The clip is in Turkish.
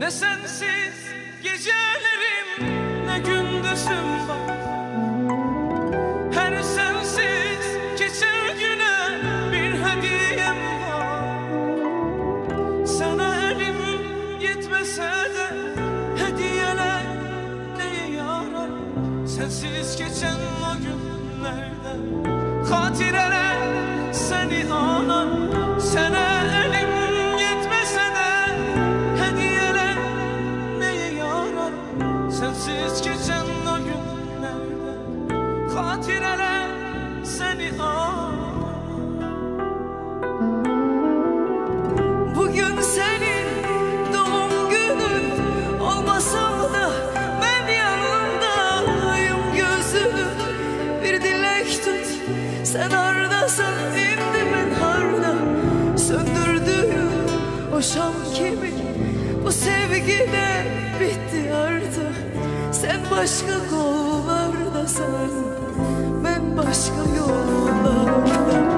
Ne sensiz gecelerim, ne gündüzüm var. Her sensiz geçer güne bir hediyem var. Sana elim yetmese de hediyeler neye yarar? Sensiz geçen o günlerde hatireler seni anar. Sana elim yetmese de hediyeler neye yarar? Sensiz geçen o günlerde hatireler seni anar. Bugün senin doğum günün olmasam da ben yanındayım. Gözünü bir dilek tut, sen oradasın, indi ben harda. Söndürdüğüm o şam kimi, bu sevgi de bitti artık. Sen başka kollardasın, ben başka yollarda.